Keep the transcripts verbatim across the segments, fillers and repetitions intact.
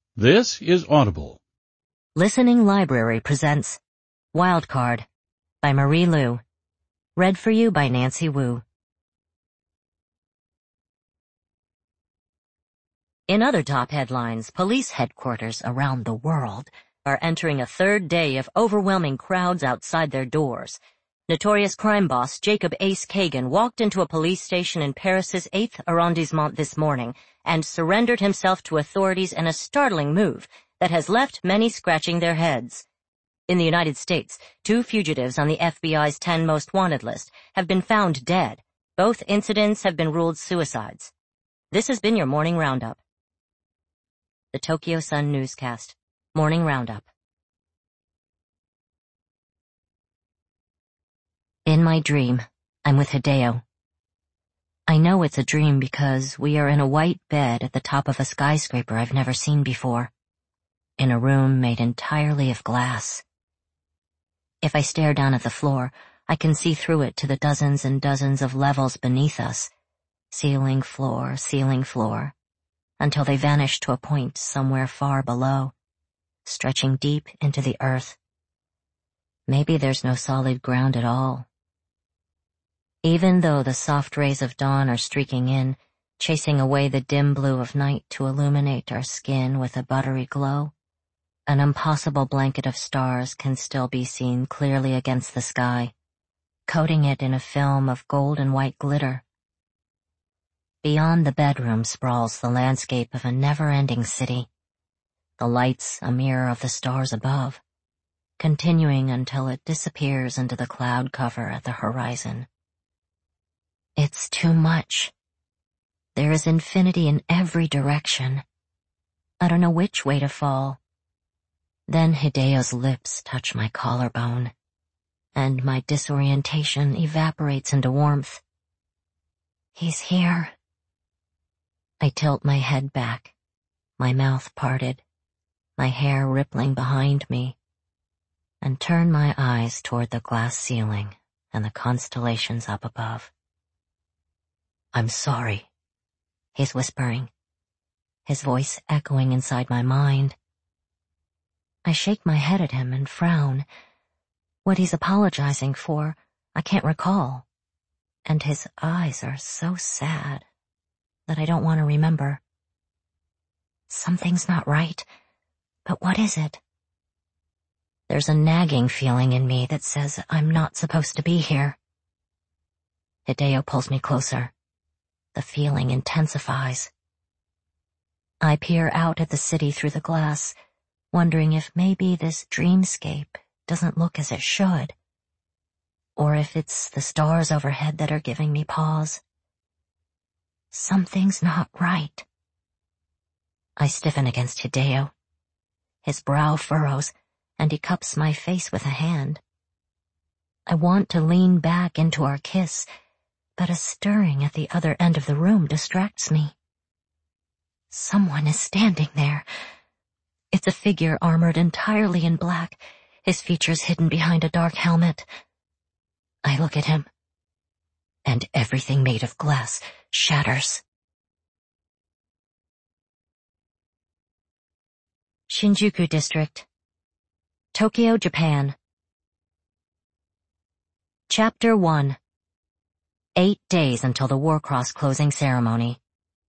This is Audible. Listening Library presents Wildcard by Marie Lu. Read for you by Nancy Wu. In other top headlines, police headquarters around the world are entering a third day of overwhelming crowds outside their doors. Notorious crime boss Jacob Ace Kagan walked into a police station in Paris's eighth arrondissement this morning and surrendered himself to authorities in a startling move that has left many scratching their heads. In the United States, two fugitives on the F B I's ten most wanted list have been found dead. Both incidents have been ruled suicides. This has been your Morning Roundup. The Tokyo Sun Newscast. Morning Roundup. In my dream, I'm with Hideo. I know it's a dream because we are in a white bed at the top of a skyscraper I've never seen before, in a room made entirely of glass. If I stare down at the floor, I can see through it to the dozens and dozens of levels beneath us, ceiling, floor, ceiling, floor, until they vanish to a point somewhere far below, stretching deep into the earth. Maybe there's no solid ground at all. Even though the soft rays of dawn are streaking in, chasing away the dim blue of night to illuminate our skin with a buttery glow, an impossible blanket of stars can still be seen clearly against the sky, coating it in a film of gold and white glitter. Beyond the bedroom sprawls the landscape of a never-ending city, the lights a mirror of the stars above, continuing until it disappears into the cloud cover at the horizon. It's too much. There is infinity in every direction. I don't know which way to fall. Then Hideo's lips touch my collarbone, and my disorientation evaporates into warmth. He's here. I tilt my head back, my mouth parted, my hair rippling behind me, and turn my eyes toward the glass ceiling and the constellations up above. I'm sorry, he's whispering, his voice echoing inside my mind. I shake my head at him and frown. What he's apologizing for, I can't recall, and his eyes are so sad that I don't want to remember. Something's not right, but what is it? There's a nagging feeling in me that says I'm not supposed to be here. Hideo pulls me closer. The feeling intensifies. I peer out at the city through the glass, wondering if maybe this dreamscape doesn't look as it should, or if it's the stars overhead that are giving me pause. Something's not right. I stiffen against Hideo. His brow furrows, and he cups my face with a hand. I want to lean back into our kiss, but a stirring at the other end of the room distracts me. Someone is standing there. It's a figure armored entirely in black, his features hidden behind a dark helmet. I look at him, and everything made of glass shatters. Shinjuku District, Tokyo, Japan. Chapter one. Eight days until the Warcross closing ceremony.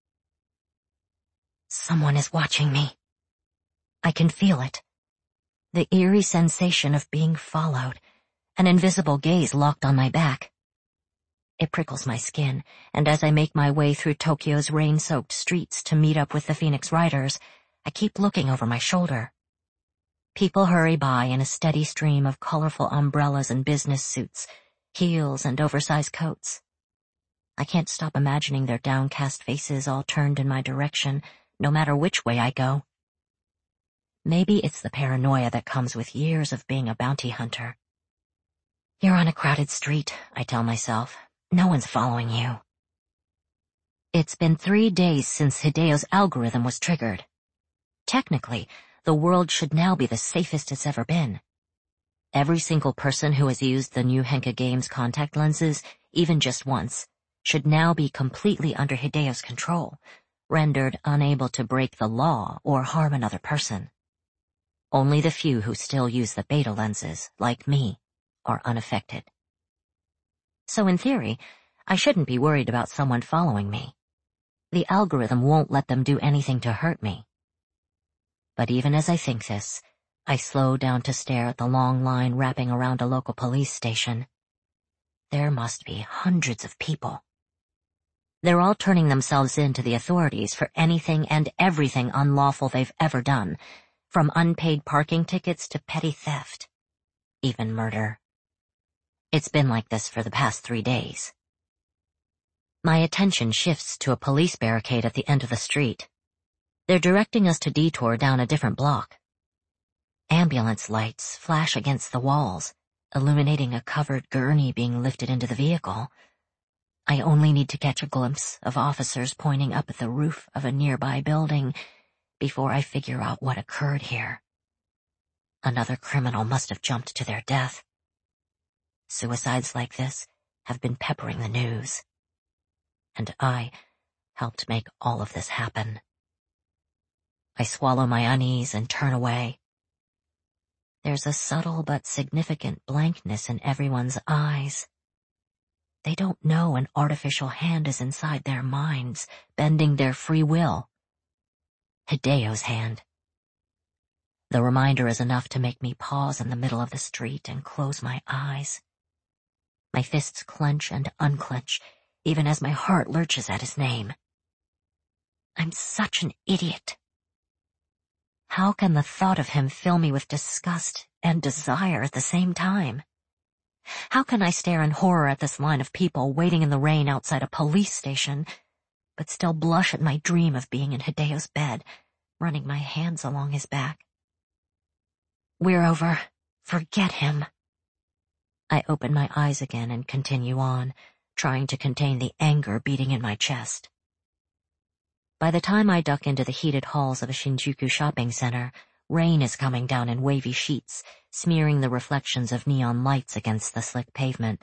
Someone is watching me. I can feel it. The eerie sensation of being followed, an invisible gaze locked on my back. It prickles my skin, and as I make my way through Tokyo's rain-soaked streets to meet up with the Phoenix Riders, I keep looking over my shoulder. People hurry by in a steady stream of colorful umbrellas and business suits, heels and oversized coats. I can't stop imagining their downcast faces all turned in my direction, no matter which way I go. Maybe it's the paranoia that comes with years of being a bounty hunter. You're on a crowded street, I tell myself. No one's following you. It's been three days since Hideo's algorithm was triggered. Technically, the world should now be the safest it's ever been. Every single person who has used the new Henka Games contact lenses, even just once, should now be completely under Hideo's control, rendered unable to break the law or harm another person. Only the few who still use the beta lenses, like me, are unaffected. So in theory, I shouldn't be worried about someone following me. The algorithm won't let them do anything to hurt me. But even as I think this, I slow down to stare at the long line wrapping around a local police station. There must be hundreds of people. They're all turning themselves in to the authorities for anything and everything unlawful they've ever done, from unpaid parking tickets to petty theft, even murder. It's been like this for the past three days. My attention shifts to a police barricade at the end of the street. They're directing us to detour down a different block. Ambulance lights flash against the walls, illuminating a covered gurney being lifted into the vehicle. I only need to catch a glimpse of officers pointing up at the roof of a nearby building before I figure out what occurred here. Another criminal must have jumped to their death. Suicides like this have been peppering the news. And I helped make all of this happen. I swallow my unease and turn away. There's a subtle but significant blankness in everyone's eyes. They don't know an artificial hand is inside their minds, bending their free will. Hideo's hand. The reminder is enough to make me pause in the middle of the street and close my eyes. My fists clench and unclench, even as my heart lurches at his name. I'm such an idiot. How can the thought of him fill me with disgust and desire at the same time? How can I stare in horror at this line of people waiting in the rain outside a police station, but still blush at my dream of being in Hideo's bed, running my hands along his back? We're over. Forget him. I open my eyes again and continue on, trying to contain the anger beating in my chest. By the time I duck into the heated halls of a Shinjuku shopping center, rain is coming down in wavy sheets, smearing the reflections of neon lights against the slick pavement.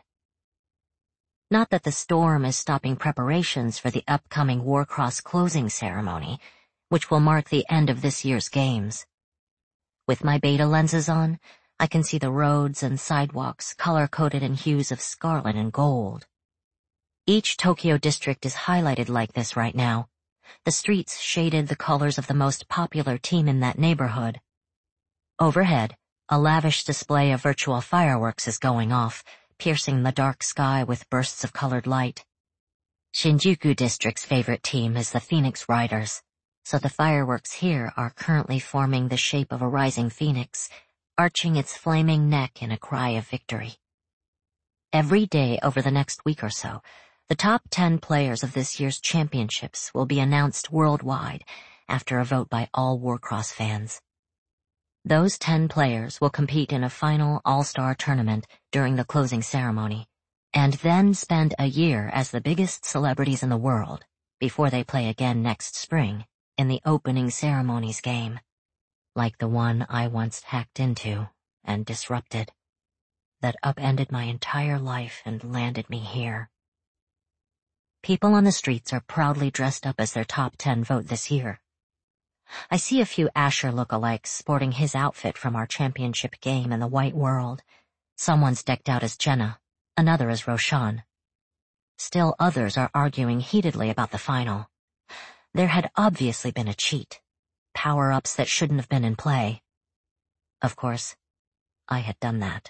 Not that the storm is stopping preparations for the upcoming Warcross closing ceremony, which will mark the end of this year's games. With my beta lenses on, I can see the roads and sidewalks color-coded in hues of scarlet and gold. Each Tokyo district is highlighted like this right now. The streets shaded the colors of the most popular team in that neighborhood. Overhead, a lavish display of virtual fireworks is going off, piercing the dark sky with bursts of colored light. Shinjuku District's favorite team is the Phoenix Riders, so the fireworks here are currently forming the shape of a rising phoenix, arching its flaming neck in a cry of victory. Every day over the next week or so, the top ten players of this year's championships will be announced worldwide after a vote by all Warcross fans. Those ten players will compete in a final all-star tournament during the closing ceremony, and then spend a year as the biggest celebrities in the world before they play again next spring in the opening ceremonies game, like the one I once hacked into and disrupted, that upended my entire life and landed me here. People on the streets are proudly dressed up as their top ten vote this year. I see a few Asher lookalikes sporting his outfit from our championship game in the white world. Someone's decked out as Jenna, another as Roshan. Still others are arguing heatedly about the final. There had obviously been a cheat, power-ups that shouldn't have been in play. Of course, I had done that.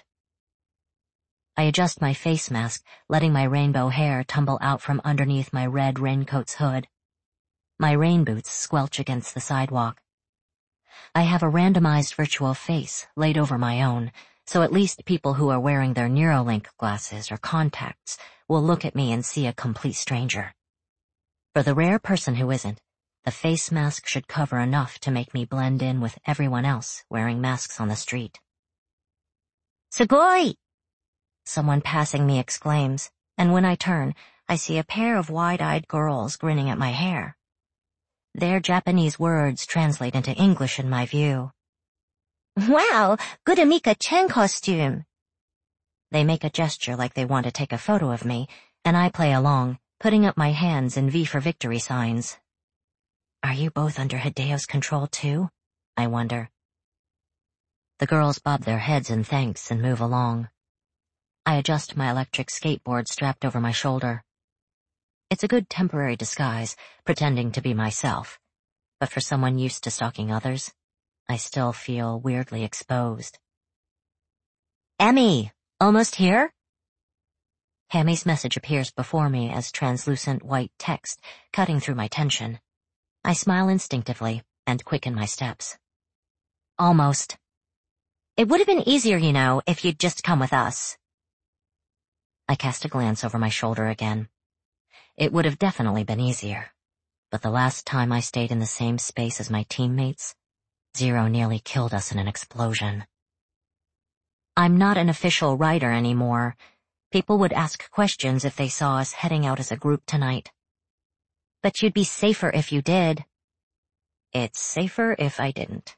I adjust my face mask, letting my rainbow hair tumble out from underneath my red raincoat's hood. My rain boots squelch against the sidewalk. I have a randomized virtual face laid over my own, so at least people who are wearing their Neuralink glasses or contacts will look at me and see a complete stranger. For the rare person who isn't, the face mask should cover enough to make me blend in with everyone else wearing masks on the street. Sugoi! Someone passing me exclaims, and when I turn, I see a pair of wide-eyed girls grinning at my hair. Their Japanese words translate into English in my view. Wow, good Amika Chen costume. They make a gesture like they want to take a photo of me, and I play along, putting up my hands in V for victory signs. Are you both under Hideo's control too? I wonder. The girls bob their heads in thanks and move along. I adjust my electric skateboard strapped over my shoulder. It's a good temporary disguise, pretending to be myself. But for someone used to stalking others, I still feel weirdly exposed. Emmy, almost here? Hammy's message appears before me as translucent white text, cutting through my tension. I smile instinctively and quicken my steps. Almost. It would have been easier, you know, if you'd just come with us. I cast a glance over my shoulder again. It would have definitely been easier. But the last time I stayed in the same space as my teammates, Zero nearly killed us in an explosion. I'm not an official writer anymore. People would ask questions if they saw us heading out as a group tonight. But you'd be safer if you did. It's safer if I didn't.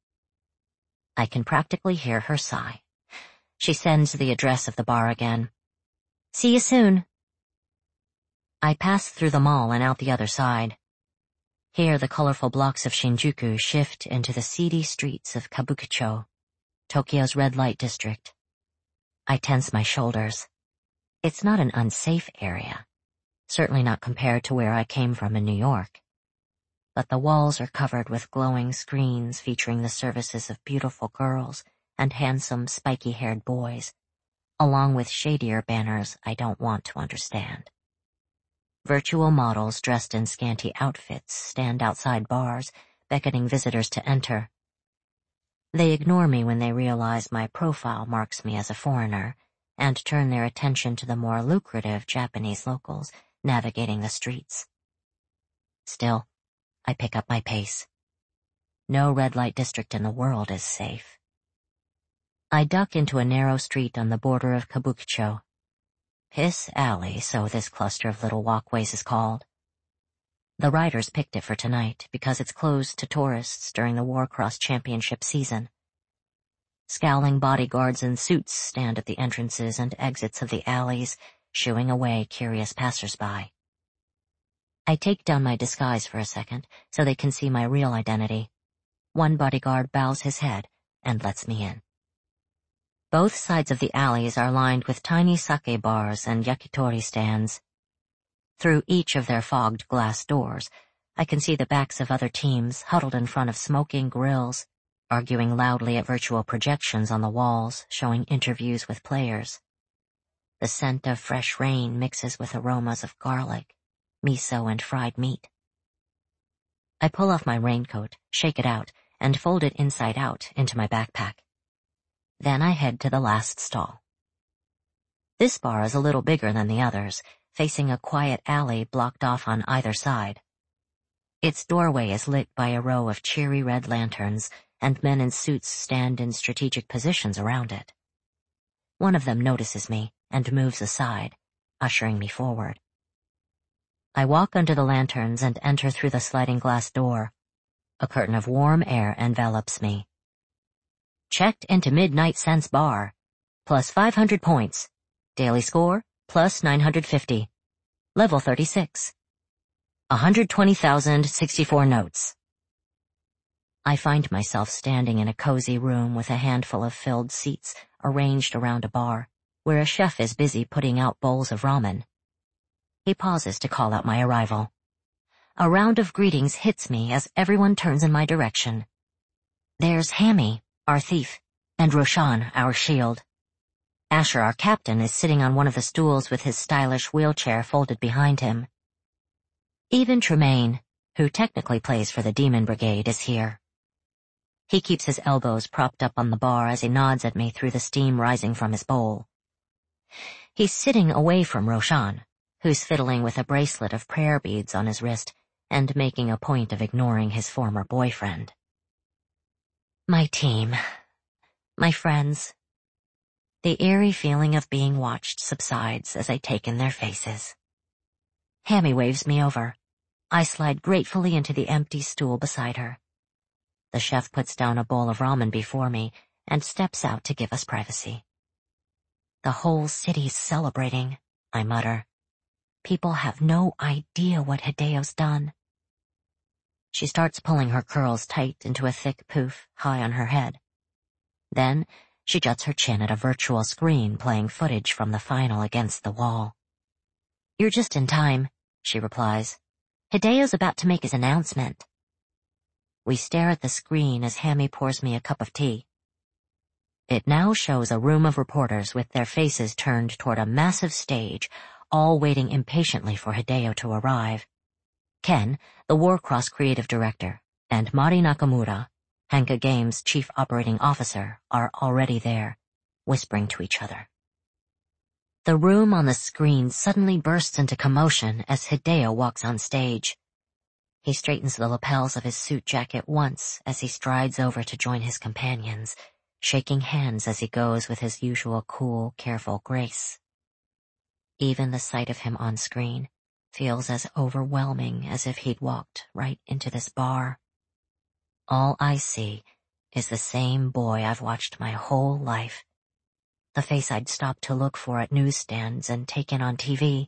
I can practically hear her sigh. She sends the address of the bar again. See you soon. I pass through the mall and out the other side. Here the colorful blocks of Shinjuku shift into the seedy streets of Kabukicho, Tokyo's red light district. I tense my shoulders. It's not an unsafe area, certainly not compared to where I came from in New York. But the walls are covered with glowing screens featuring the services of beautiful girls and handsome, spiky-haired boys, along with shadier banners I don't want to understand. Virtual models dressed in scanty outfits stand outside bars, beckoning visitors to enter. They ignore me when they realize my profile marks me as a foreigner, and turn their attention to the more lucrative Japanese locals navigating the streets. Still, I pick up my pace. No red light district in the world is safe. I duck into a narrow street on the border of Kabukicho. Piss Alley, so this cluster of little walkways is called. The writers picked it for tonight because it's closed to tourists during the Warcross Championship season. Scowling bodyguards in suits stand at the entrances and exits of the alleys, shooing away curious passersby. I take down my disguise for a second so they can see my real identity. One bodyguard bows his head and lets me in. Both sides of the alleys are lined with tiny sake bars and yakitori stands. Through each of their fogged glass doors, I can see the backs of other teams huddled in front of smoking grills, arguing loudly at virtual projections on the walls, showing interviews with players. The scent of fresh rain mixes with aromas of garlic, miso, and fried meat. I pull off my raincoat, shake it out, and fold it inside out into my backpack. Then I head to the last stall. This bar is a little bigger than the others, facing a quiet alley blocked off on either side. Its doorway is lit by a row of cheery red lanterns, and men in suits stand in strategic positions around it. One of them notices me and moves aside, ushering me forward. I walk under the lanterns and enter through the sliding glass door. A curtain of warm air envelops me. Checked into Midnight Sense Bar. Plus five hundred points. Daily score, plus nine hundred fifty. Level thirty-six. one hundred twenty thousand sixty-four notes. I find myself standing in a cozy room with a handful of filled seats arranged around a bar, where a chef is busy putting out bowls of ramen. He pauses to call out my arrival. A round of greetings hits me as everyone turns in my direction. There's Hammy, our thief, and Roshan, our shield. Asher, our captain, is sitting on one of the stools with his stylish wheelchair folded behind him. Even Tremaine, who technically plays for the Demon Brigade, is here. He keeps his elbows propped up on the bar as he nods at me through the steam rising from his bowl. He's sitting away from Roshan, who's fiddling with a bracelet of prayer beads on his wrist and making a point of ignoring his former boyfriend. My team. My friends. The eerie feeling of being watched subsides as I take in their faces. Hammy waves me over. I slide gratefully into the empty stool beside her. The chef puts down a bowl of ramen before me and steps out to give us privacy. The whole city's celebrating, I mutter. People have no idea what Hideo's done. She starts pulling her curls tight into a thick poof high on her head. Then, she juts her chin at a virtual screen playing footage from the final against the wall. "You're just in time," she replies. "Hideo's about to make his announcement." We stare at the screen as Hammy pours me a cup of tea. It now shows a room of reporters with their faces turned toward a massive stage, all waiting impatiently for Hideo to arrive. Ken, the Warcross creative director, and Mari Nakamura, Henka Games' chief operating officer, are already there, whispering to each other. The room on the screen suddenly bursts into commotion as Hideo walks on stage. He straightens the lapels of his suit jacket once as he strides over to join his companions, shaking hands as he goes with his usual cool, careful grace. Even the sight of him on screen feels as overwhelming as if he'd walked right into this bar. All I see is the same boy I've watched my whole life, the face I'd stop to look for at newsstands and take in on T V.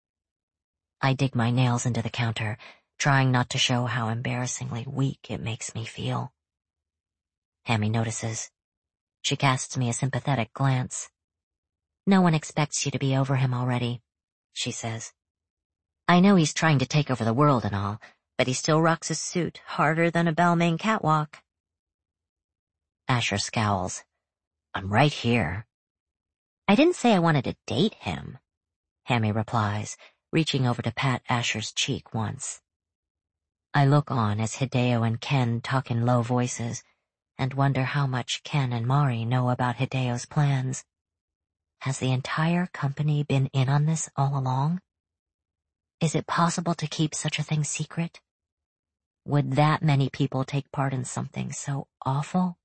I dig my nails into the counter, trying not to show how embarrassingly weak it makes me feel. Hammy notices. She casts me a sympathetic glance. "No one expects you to be over him already," she says. "I know he's trying to take over the world and all, but he still rocks his suit harder than a Balmain catwalk." Asher scowls. "I'm right here." "I didn't say I wanted to date him," Hammy replies, reaching over to pat Asher's cheek once. I look on as Hideo and Ken talk in low voices, and wonder how much Ken and Mari know about Hideo's plans. Has the entire company been in on this all along? Is it possible to keep such a thing secret? Would that many people take part in something so awful?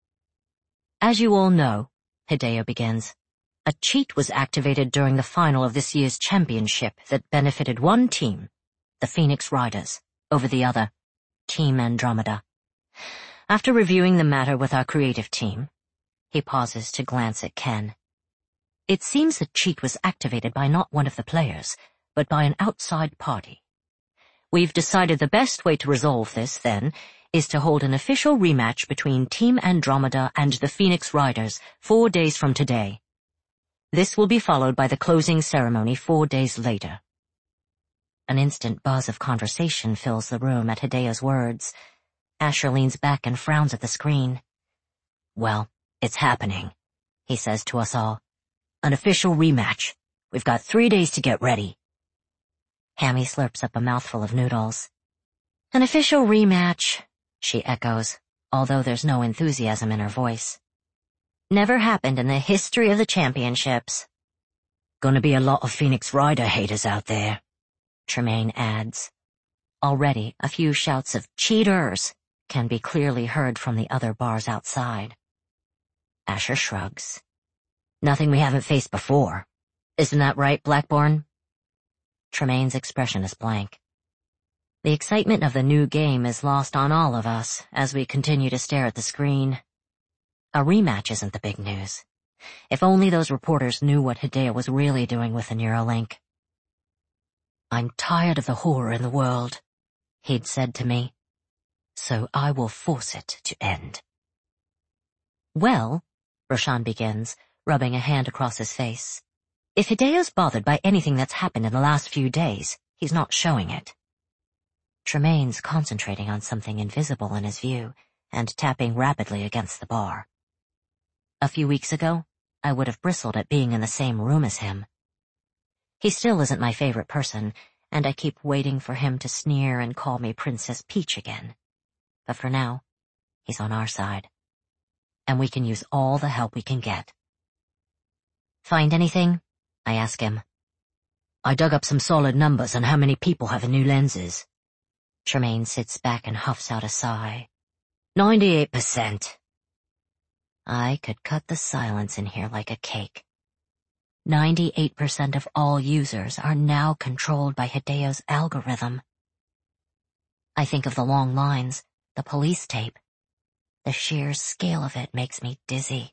"As you all know," Hideo begins, "a cheat was activated during the final of this year's championship that benefited one team, the Phoenix Riders, over the other, Team Andromeda. After reviewing the matter with our creative team," he pauses to glance at Ken, "it seems the cheat was activated by not one of the players, but by an outside party. We've decided the best way to resolve this, then, is to hold an official rematch between Team Andromeda and the Phoenix Riders four days from today. This will be followed by the closing ceremony four days later." An instant buzz of conversation fills the room at Hideo's words. Asher leans back and frowns at the screen. "Well, it's happening," he says to us all. "An official rematch. We've got three days to get ready." Hammy slurps up a mouthful of noodles. "An official rematch," she echoes, although there's no enthusiasm in her voice. "Never happened in the history of the championships." "Gonna be a lot of Phoenix Rider haters out there," Tremaine adds. Already, a few shouts of "cheaters" can be clearly heard from the other bars outside. Asher shrugs. "Nothing we haven't faced before. Isn't that right, Blackburn?" Tremaine's expression is blank. The excitement of the new game is lost on all of us as we continue to stare at the screen. A rematch isn't the big news. If only those reporters knew what Hideo was really doing with the Neuralink. "I'm tired of the horror in the world," he'd said to me. "So I will force it to end." "Well," Roshan begins, rubbing a hand across his face, "if Hideo's bothered by anything that's happened in the last few days, he's not showing it." Tremaine's concentrating on something invisible in his view and tapping rapidly against the bar. A few weeks ago, I would have bristled at being in the same room as him. He still isn't my favorite person, and I keep waiting for him to sneer and call me Princess Peach again. But for now, he's on our side. And we can use all the help we can get. "Find anything?" I ask him. "I dug up some solid numbers on how many people have the new lenses." Tremaine sits back and huffs out a sigh. ninety-eight percent. I could cut the silence in here like a cake. ninety-eight percent of all users are now controlled by Hideo's algorithm. I think of the long lines, the police tape. The sheer scale of it makes me dizzy.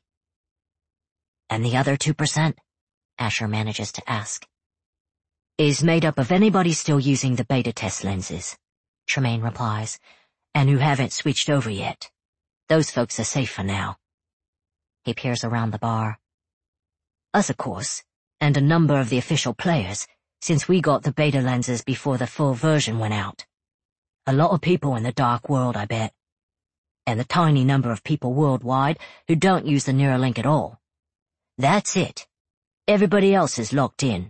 "And the other two percent?" Asher manages to ask. "Is made up of anybody still using the beta test lenses. Tremaine replies, and who haven't switched over yet. Those folks are safe for now. He peers around the bar. Us, of course, and a number of the official players, since we got the beta lenses before the full version went out. A lot of people in the dark world, I bet. And the tiny number of people worldwide who don't use the Neuralink at all. That's it. Everybody else is locked in.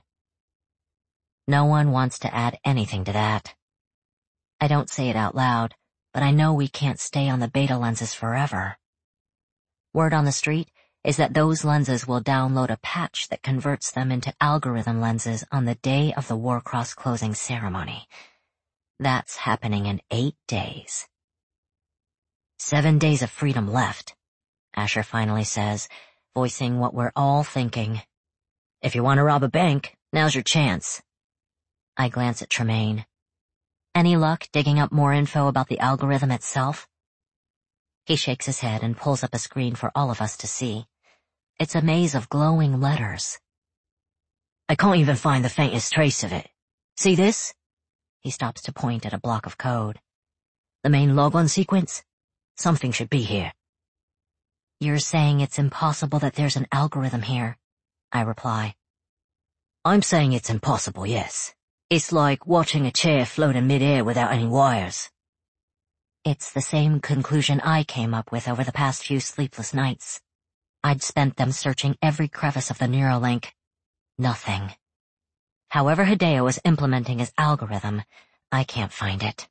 No one wants to add anything to that. I don't say it out loud, but I know we can't stay on the beta lenses forever. Word on the street is that those lenses will download a patch that converts them into algorithm lenses on the day of the Warcross closing ceremony. That's happening in eight days. Seven days of freedom left, Asher finally says, voicing what we're all thinking. If you want to rob a bank, now's your chance. I glance at Tremaine. Any luck digging up more info about the algorithm itself? He shakes his head and pulls up a screen for all of us to see. It's a maze of glowing letters. I can't even find the faintest trace of it. See this? He stops to point at a block of code. The main logon sequence? Something should be here. You're saying it's impossible that there's an algorithm here, I reply. I'm saying it's impossible, yes. It's like watching a chair float in midair without any wires. It's the same conclusion I came up with over the past few sleepless nights. I'd spent them searching every crevice of the Neuralink. Nothing. However Hideo is implementing his algorithm, I can't find it.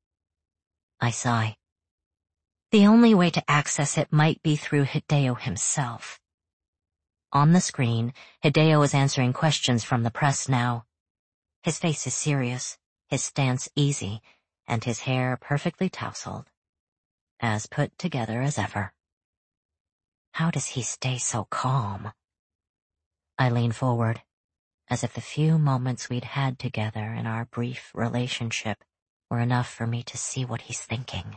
I sigh. The only way to access it might be through Hideo himself. On the screen, Hideo is answering questions from the press now. His face is serious, his stance easy, and his hair perfectly tousled. As put together as ever. How does he stay so calm? I lean forward, as if the few moments we'd had together in our brief relationship were enough for me to see what he's thinking.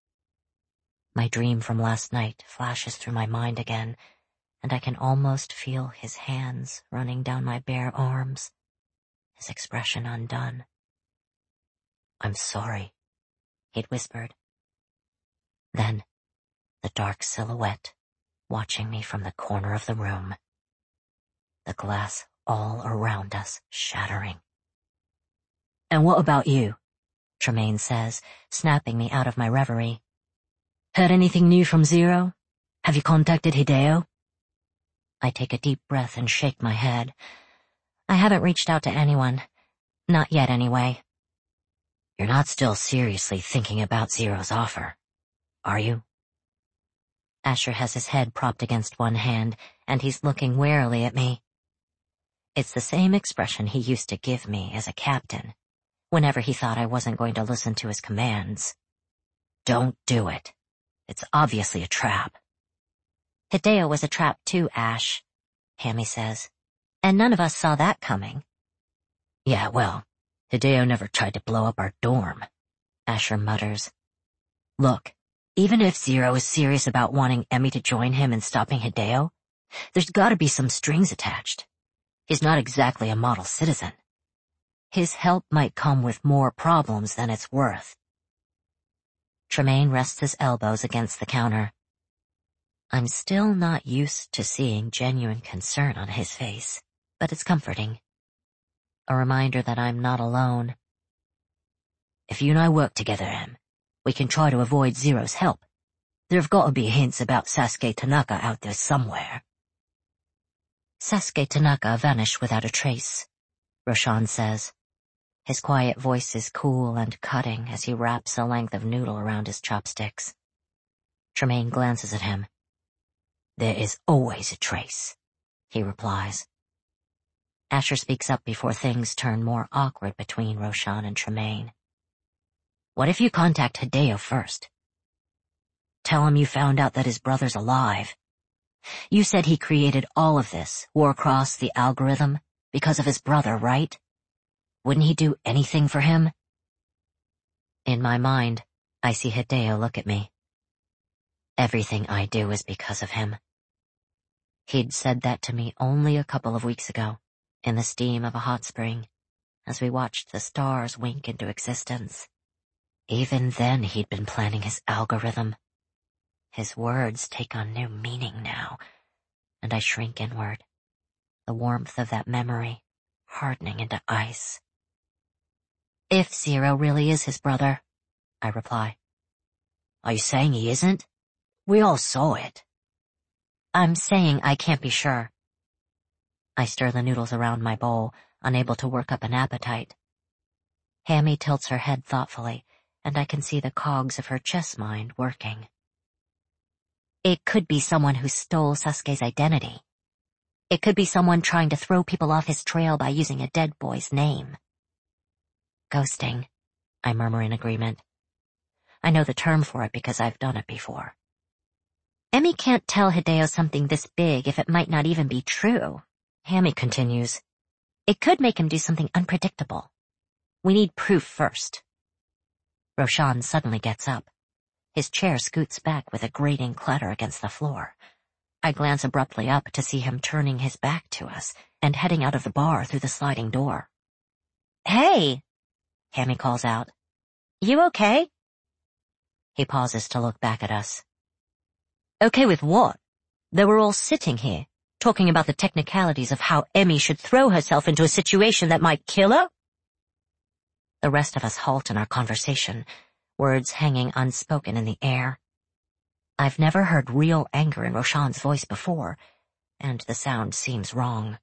My dream from last night flashes through my mind again, and I can almost feel his hands running down my bare arms, his expression undone. I'm sorry, he'd whispered. Then, the dark silhouette, watching me from the corner of the room. The glass all around us shattering. And what about you? Tremaine says, snapping me out of my reverie. Heard anything new from Zero? Have you contacted Hideo? I take a deep breath and shake my head. I haven't reached out to anyone. Not yet, anyway. You're not still seriously thinking about Zero's offer, are you? Asher has his head propped against one hand, and he's looking warily at me. It's the same expression he used to give me as a captain, whenever he thought I wasn't going to listen to his commands. Don't do it. It's obviously a trap. Hideo was a trap too, Ash, Hammy says. And none of us saw that coming. Yeah, well, Hideo never tried to blow up our dorm, Asher mutters. Look, even if Zero is serious about wanting Emmy to join him in stopping Hideo, there's gotta be some strings attached. He's not exactly a model citizen. His help might come with more problems than it's worth. Tremaine rests his elbows against the counter. I'm still not used to seeing genuine concern on his face, but it's comforting. A reminder that I'm not alone. If you and I work together, Em, we can try to avoid Zero's help. There've got to be hints about Sasuke Tanaka out there somewhere. Sasuke Tanaka vanished without a trace, Roshan says. His quiet voice is cool and cutting as he wraps a length of noodle around his chopsticks. Tremaine glances at him. There is always a trace, he replies. Asher speaks up before things turn more awkward between Roshan and Tremaine. What if you contact Hideo first? Tell him you found out that his brother's alive. You said he created all of this, Warcross, the algorithm, because of his brother, right? Wouldn't he do anything for him? In my mind, I see Hideo look at me. Everything I do is because of him. He'd said that to me only a couple of weeks ago, in the steam of a hot spring, as we watched the stars wink into existence. Even then he'd been planning his algorithm. His words take on new meaning now, and I shrink inward, the warmth of that memory hardening into ice. If Zero really is his brother, I reply. Are you saying he isn't? We all saw it. I'm saying I can't be sure. I stir the noodles around my bowl, unable to work up an appetite. Hammy tilts her head thoughtfully, and I can see the cogs of her chess mind working. It could be someone who stole Sasuke's identity. It could be someone trying to throw people off his trail by using a dead boy's name. Ghosting, I murmur in agreement. I know the term for it because I've done it before. Emi can't tell Hideo something this big if it might not even be true, Hammy continues. It could make him do something unpredictable. We need proof first. Roshan suddenly gets up. His chair scoots back with a grating clatter against the floor. I glance abruptly up to see him turning his back to us and heading out of the bar through the sliding door. Hey! Hammy calls out. You okay? He pauses to look back at us. Okay with what? They were all sitting here, talking about the technicalities of how Emi should throw herself into a situation that might kill her? The rest of us halt in our conversation, words hanging unspoken in the air. I've never heard real anger in Roshan's voice before, and the sound seems wrong.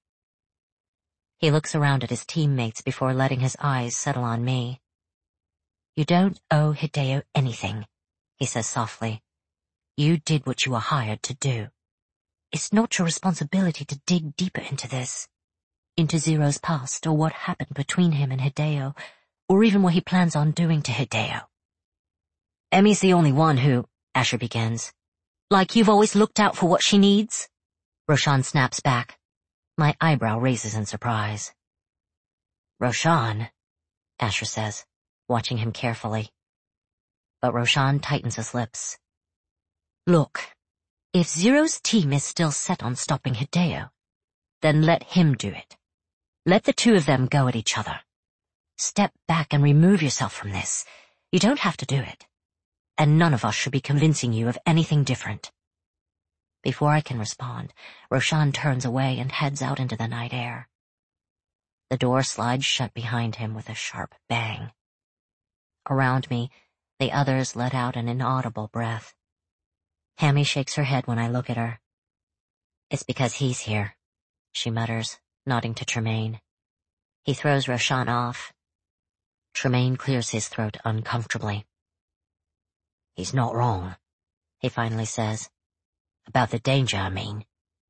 He looks around at his teammates before letting his eyes settle on me. You don't owe Hideo anything, he says softly. You did what you were hired to do. It's not your responsibility to dig deeper into this, into Zero's past or what happened between him and Hideo, or even what he plans on doing to Hideo. Emi's the only one who, Asher begins. Like you've always looked out for what she needs? Roshan snaps back. My eyebrow raises in surprise. Roshan, Asher says, watching him carefully. But Roshan tightens his lips. Look, if Zero's team is still set on stopping Hideo, then let him do it. Let the two of them go at each other. Step back and remove yourself from this. You don't have to do it. And none of us should be convincing you of anything different. Before I can respond, Roshan turns away and heads out into the night air. The door slides shut behind him with a sharp bang. Around me, the others let out an inaudible breath. Hammy shakes her head when I look at her. It's because he's here, she mutters, nodding to Tremaine. He throws Roshan off. Tremaine clears his throat uncomfortably. He's not wrong, he finally says. About the danger, I mean.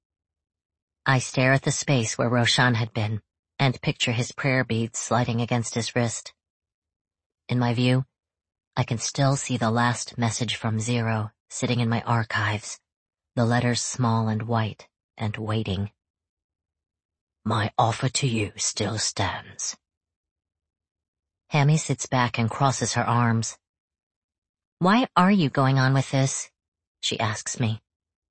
I stare at the space where Roshan had been and picture his prayer beads sliding against his wrist. In my view, I can still see the last message from Zero sitting in my archives, the letters small and white and waiting. My offer to you still stands. Hammy sits back and crosses her arms. Why are you going on with this? She asks me.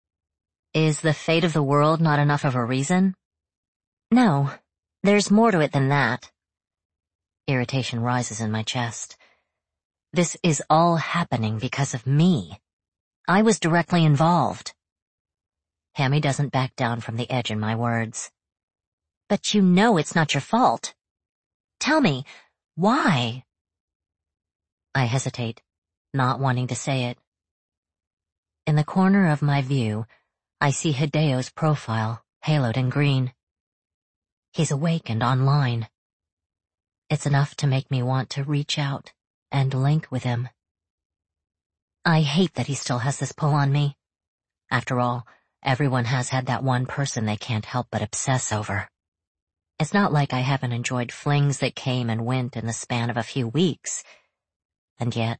Is the fate of the world not enough of a reason? No, there's more to it than that. Irritation rises in my chest. This is all happening because of me. I was directly involved. Hammy doesn't back down from the edge in my words. But you know it's not your fault. Tell me, why? I hesitate, not wanting to say it. In the corner of my view, I see Hideo's profile, haloed in green. He's awake and online. It's enough to make me want to reach out and link with him. I hate that he still has this pull on me. After all, everyone has had that one person they can't help but obsess over. It's not like I haven't enjoyed flings that came and went in the span of a few weeks. And yet,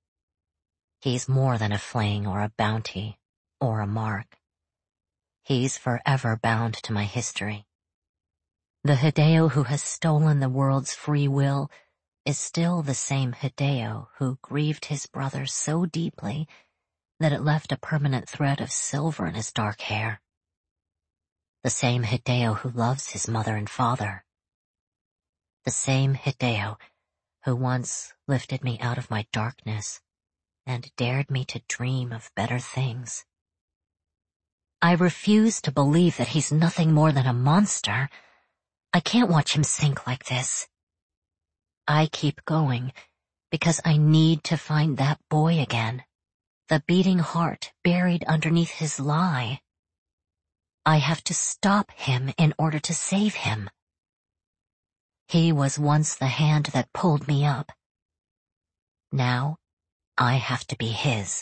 he's more than a fling or a bounty or a mark. He's forever bound to my history. The Hideo who has stolen the world's free will is still the same Hideo who grieved his brother so deeply that it left a permanent thread of silver in his dark hair. The same Hideo who loves his mother and father. The same Hideo who once lifted me out of my darkness and dared me to dream of better things. I refuse to believe that he's nothing more than a monster. I can't watch him sink like this. I keep going because I need to find that boy again, the beating heart buried underneath his lie. I have to stop him in order to save him. He was once the hand that pulled me up. Now, I have to be his.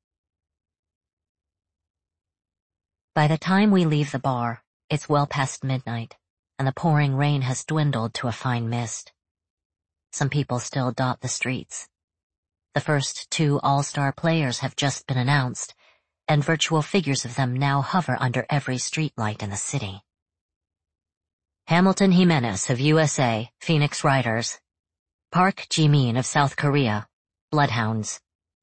By the time we leave the bar, it's well past midnight, and the pouring rain has dwindled to a fine mist. Some people still dot the streets. The first two all-star players have just been announced, and virtual figures of them now hover under every streetlight in the city. Hamilton Jimenez of U S A, Phoenix Riders. Park Ji-min of South Korea, Bloodhounds.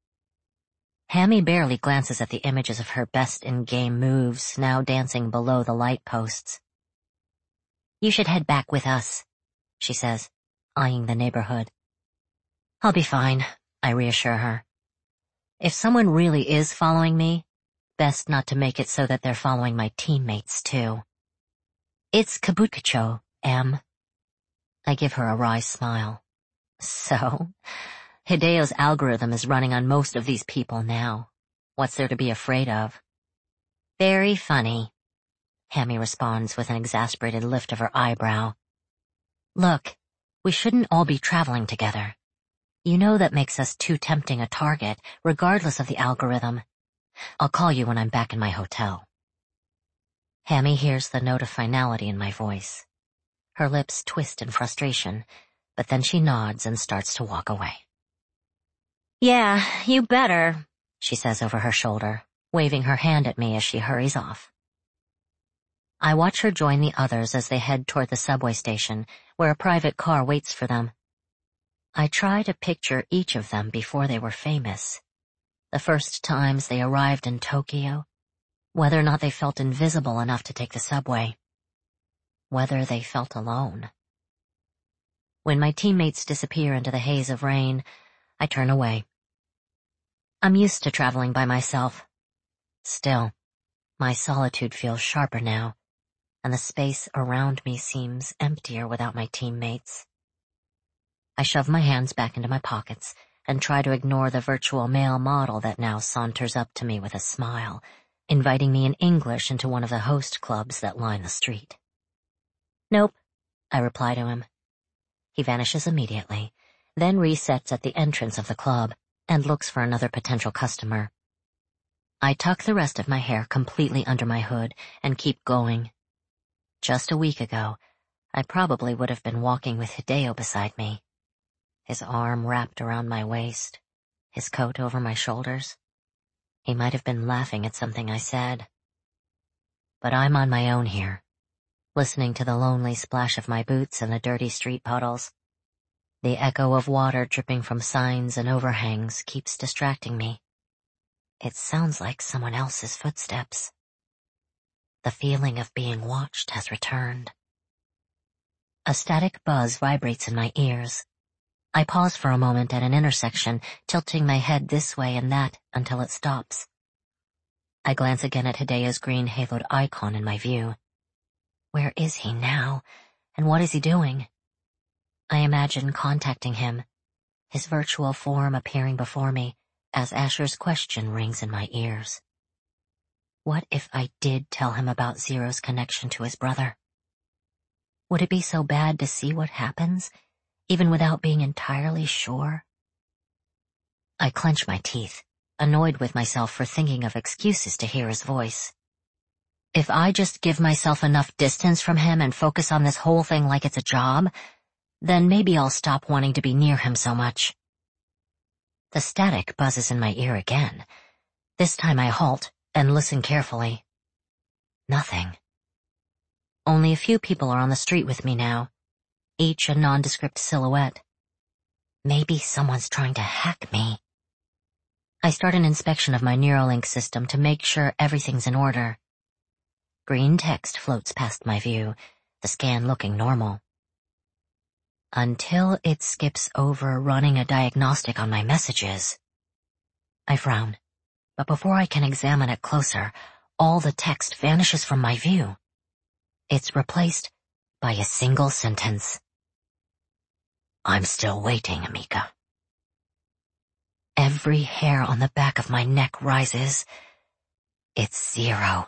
Hammy barely glances at the images of her best-in-game moves now dancing below the light posts. "You should head back with us," she says, eyeing the neighborhood. "I'll be fine," I reassure her. If someone really is following me, best not to make it so that they're following my teammates too. "It's Kabukicho, Em." I give her a wry smile. So, Hideo's algorithm is running on most of these people now. What's there to be afraid of? "Very funny," Hammy responds with an exasperated lift of her eyebrow. "Look, we shouldn't all be traveling together. You know that makes us too tempting a target, regardless of the algorithm. I'll call you when I'm back in my hotel." Hammy hears the note of finality in my voice. Her lips twist in frustration, but then she nods and starts to walk away. "Yeah, you better," she says over her shoulder, waving her hand at me as she hurries off. I watch her join the others as they head toward the subway station, where a private car waits for them. I try to picture each of them before they were famous. The first times they arrived in Tokyo, whether or not they felt invisible enough to take the subway. Whether they felt alone. When my teammates disappear into the haze of rain, I turn away. I'm used to traveling by myself. Still, my solitude feels sharper now, and the space around me seems emptier without my teammates. I shove my hands back into my pockets and try to ignore the virtual male model that now saunters up to me with a smile, inviting me in English into one of the host clubs that line the street. "Nope," I reply to him. He vanishes immediately, then resets at the entrance of the club and looks for another potential customer. I tuck the rest of my hair completely under my hood and keep going. Just a week ago, I probably would have been walking with Hideo beside me, his arm wrapped around my waist, his coat over my shoulders. He might have been laughing at something I said. But I'm on my own here, listening to the lonely splash of my boots in the dirty street puddles. The echo of water dripping from signs and overhangs keeps distracting me. It sounds like someone else's footsteps. The feeling of being watched has returned. A static buzz vibrates in my ears. I pause for a moment at an intersection, tilting my head this way and that until it stops. I glance again at Hideo's green haloed icon in my view. Where is he now, and what is he doing? I imagine contacting him, his virtual form appearing before me as Asher's question rings in my ears. What if I did tell him about Zero's connection to his brother? Would it be so bad to see what happens, even without being entirely sure? I clench my teeth, annoyed with myself for thinking of excuses to hear his voice. If I just give myself enough distance from him and focus on this whole thing like it's a job, then maybe I'll stop wanting to be near him so much. The static buzzes in my ear again. This time I halt and listen carefully. Nothing. Only a few people are on the street with me now, each a nondescript silhouette. Maybe someone's trying to hack me. I start an inspection of my Neuralink system to make sure everything's in order. Green text floats past my view, the scan looking normal. Until it skips over running a diagnostic on my messages. I frown, but before I can examine it closer, all the text vanishes from my view. It's replaced by a single sentence. I'm still waiting, Amika. Every hair on the back of my neck rises. It's zero.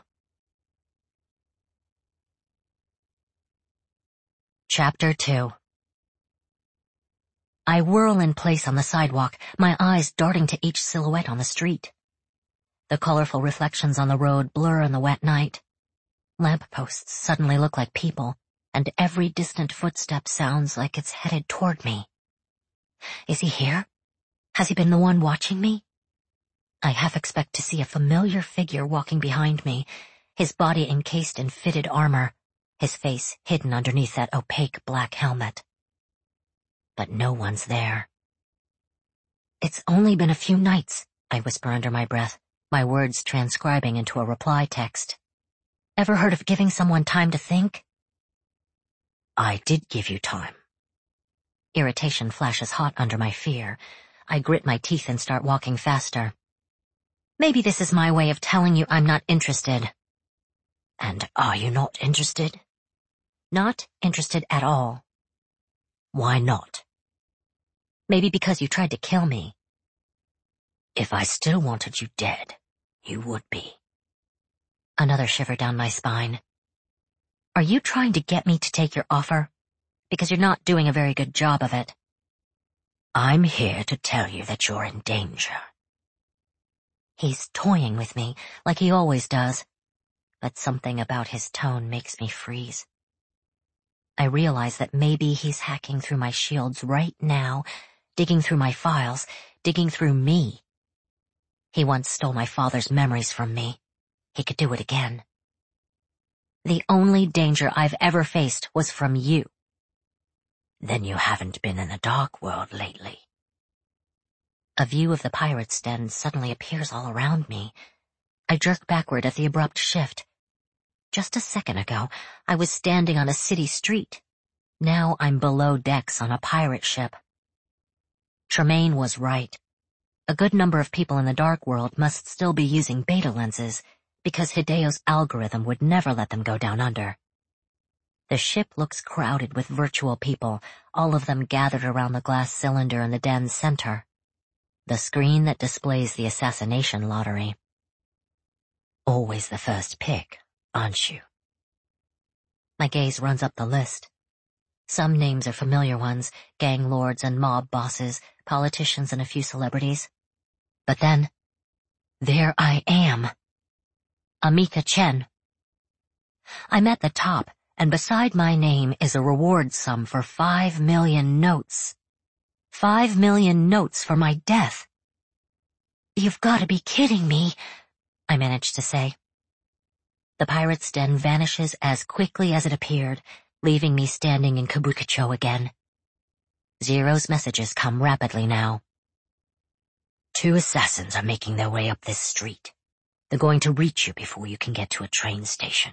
Chapter two. I whirl in place on the sidewalk, my eyes darting to each silhouette on the street. The colorful reflections on the road blur in the wet night. Lampposts suddenly look like people, and every distant footstep sounds like it's headed toward me. Is he here? Has he been the one watching me? I half expect to see a familiar figure walking behind me, his body encased in fitted armor, his face hidden underneath that opaque black helmet. But no one's there. It's only been a few nights, I whisper under my breath, my words transcribing into a reply text. Ever heard of giving someone time to think? I did give you time. Irritation flashes hot under my fear. I grit my teeth and start walking faster. Maybe this is my way of telling you I'm not interested. And are you not interested? Not interested at all. Why not? Maybe because you tried to kill me. If I still wanted you dead, you would be. Another shiver down my spine. Are you trying to get me to take your offer? Because you're not doing a very good job of it. I'm here to tell you that you're in danger. He's toying with me, like he always does, but something about his tone makes me freeze. I realize that maybe he's hacking through my shields right now, digging through my files, digging through me. He once stole my father's memories from me. He could do it again. The only danger I've ever faced was from you. Then you haven't been in the dark world lately. A view of the pirate's den suddenly appears all around me. I jerk backward at the abrupt shift. Just a second ago, I was standing on a city street. Now I'm below decks on a pirate ship. Tremaine was right. A good number of people in the dark world must still be using beta lenses, because Hideo's algorithm would never let them go down under. The ship looks crowded with virtual people, all of them gathered around the glass cylinder in the den's center. The screen that displays the assassination lottery. Always the first pick, aren't you? My gaze runs up the list. Some names are familiar ones, gang lords and mob bosses, politicians and a few celebrities. But then, there I am. Amika Chen. I'm at the top, and beside my name is a reward sum for five million notes. Five million notes for my death. You've got to be kidding me, I manage to say. The pirate's den vanishes as quickly as it appeared, leaving me standing in Kabukicho again. Zero's messages come rapidly now. Two assassins are making their way up this street. They're going to reach you before you can get to a train station.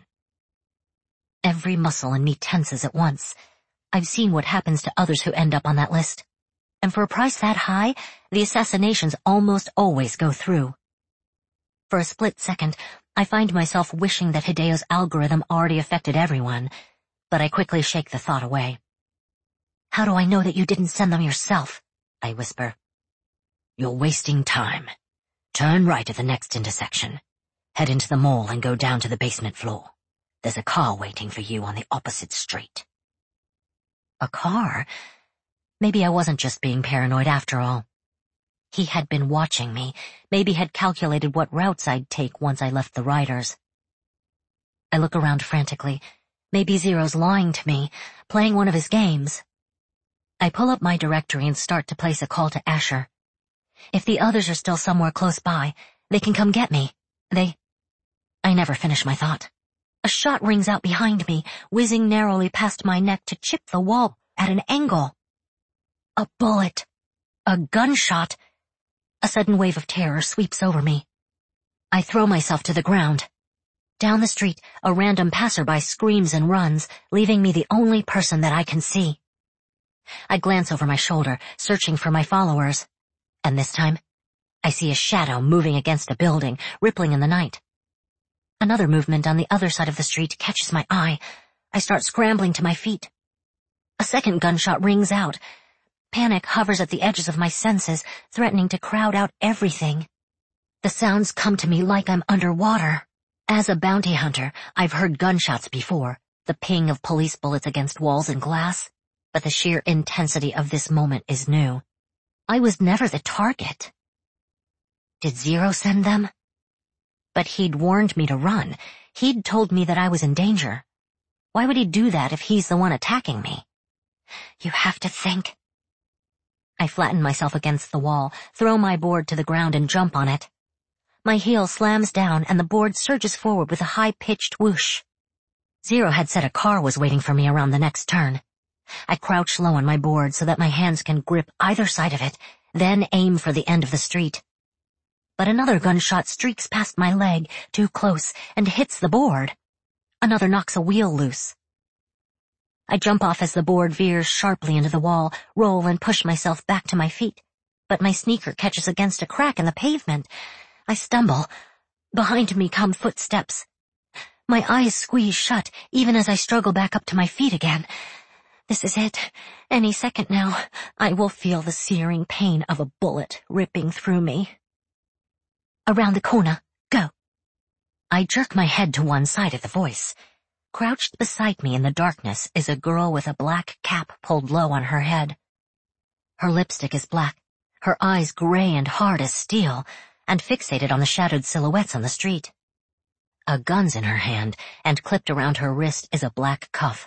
Every muscle in me tenses at once. I've seen what happens to others who end up on that list. And for a price that high, the assassinations almost always go through. For a split second, I find myself wishing that Hideo's algorithm already affected everyone, but I quickly shake the thought away. How do I know that you didn't send them yourself? I whisper. You're wasting time. Turn right at the next intersection. Head into the mall and go down to the basement floor. There's a car waiting for you on the opposite street. A car? Maybe I wasn't just being paranoid after all. He had been watching me, maybe had calculated what routes I'd take once I left the riders. I look around frantically. Maybe Zero's lying to me, playing one of his games. I pull up my directory and start to place a call to Asher. If the others are still somewhere close by, they can come get me. They... I never finish my thought. A shot rings out behind me, whizzing narrowly past my neck to chip the wall at an angle. A bullet. A gunshot. A sudden wave of terror sweeps over me. I throw myself to the ground. Down the street, a random passerby screams and runs, leaving me the only person that I can see. I glance over my shoulder, searching for my followers. And this time, I see a shadow moving against a building, rippling in the night. Another movement on the other side of the street catches my eye. I start scrambling to my feet. A second gunshot rings out. Panic hovers at the edges of my senses, threatening to crowd out everything. The sounds come to me like I'm underwater. As a bounty hunter, I've heard gunshots before, the ping of police bullets against walls and glass, but the sheer intensity of this moment is new. I was never the target. Did Zero send them? But he'd warned me to run. He'd told me that I was in danger. Why would he do that if he's the one attacking me? You have to think. I flatten myself against the wall, throw my board to the ground and jump on it. My heel slams down and the board surges forward with a high-pitched whoosh. Zero had said a car was waiting for me around the next turn. I crouch low on my board so that my hands can grip either side of it, then aim for the end of the street. But another gunshot streaks past my leg, too close, and hits the board. Another knocks a wheel loose. I jump off as the board veers sharply into the wall, roll and push myself back to my feet. But my sneaker catches against a crack in the pavement. I stumble. Behind me come footsteps. My eyes squeeze shut, even as I struggle back up to my feet again. This is it. Any second now, I will feel the searing pain of a bullet ripping through me. Around the corner. Go. I jerk my head to one side at the voice. Crouched beside me in the darkness is a girl with a black cap pulled low on her head. Her lipstick is black, her eyes gray and hard as steel, and fixated on the shadowed silhouettes on the street. A gun's in her hand, and clipped around her wrist is a black cuff.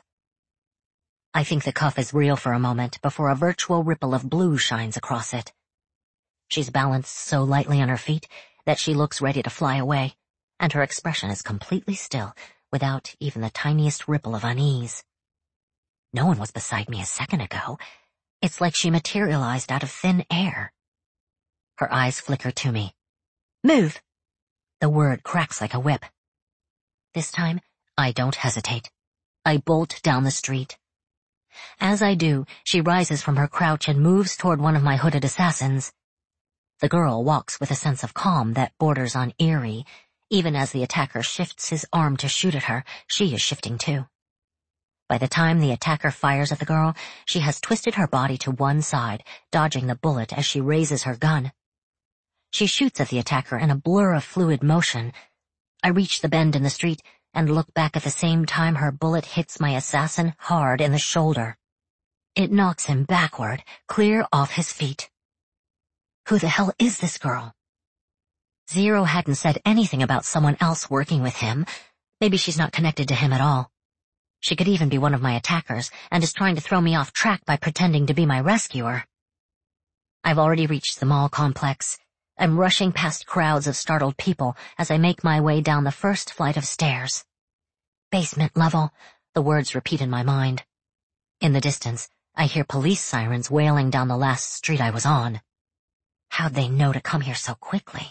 I think the cuff is real for a moment before a virtual ripple of blue shines across it. She's balanced so lightly on her feet that she looks ready to fly away, and her expression is completely still, without even the tiniest ripple of unease. No one was beside me a second ago. It's like she materialized out of thin air. Her eyes flicker to me. Move! The word cracks like a whip. This time, I don't hesitate. I bolt down the street. As I do, she rises from her crouch and moves toward one of my hooded assassins. The girl walks with a sense of calm that borders on eerie. Even as the attacker shifts his arm to shoot at her, she is shifting too. By the time the attacker fires at the girl, she has twisted her body to one side, dodging the bullet as she raises her gun. She shoots at the attacker in a blur of fluid motion. I reach the bend in the street and look back at the same time her bullet hits my assassin hard in the shoulder. It knocks him backward, clear off his feet. Who the hell is this girl? Zero hadn't said anything about someone else working with him. Maybe she's not connected to him at all. She could even be one of my attackers and is trying to throw me off track by pretending to be my rescuer. I've already reached the mall complex. I'm rushing past crowds of startled people as I make my way down the first flight of stairs. Basement level, the words repeat in my mind. In the distance, I hear police sirens wailing down the last street I was on. How'd they know to come here so quickly?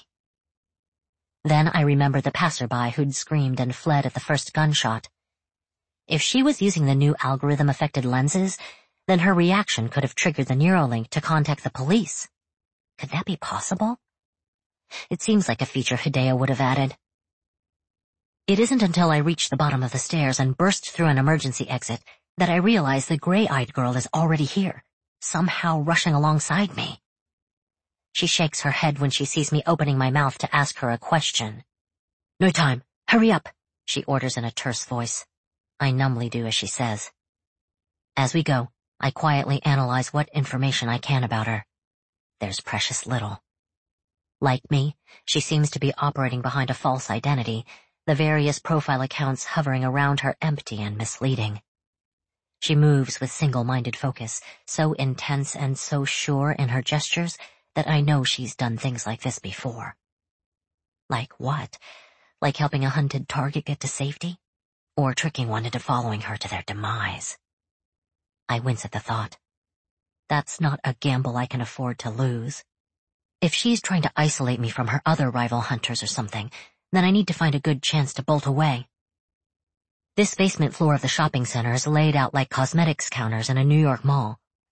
Then I remember the passerby who'd screamed and fled at the first gunshot. If she was using the new algorithm-affected lenses, then her reaction could have triggered the Neuralink to contact the police. Could that be possible? It seems like a feature Hideo would have added. It isn't until I reach the bottom of the stairs and burst through an emergency exit that I realize the gray-eyed girl is already here, somehow rushing alongside me. She shakes her head when she sees me opening my mouth to ask her a question. No time. Hurry up, she orders in a terse voice. I numbly do as she says. As we go, I quietly analyze what information I can about her. There's precious little. Like me, she seems to be operating behind a false identity, the various profile accounts hovering around her empty and misleading. She moves with single-minded focus, so intense and so sure in her gestures that I know she's done things like this before. Like what? Like helping a hunted target get to safety? Or tricking one into following her to their demise? I wince at the thought. That's not a gamble I can afford to lose. If she's trying to isolate me from her other rival hunters or something, then I need to find a good chance to bolt away. This basement floor of the shopping center is laid out like cosmetics counters in a New York mall.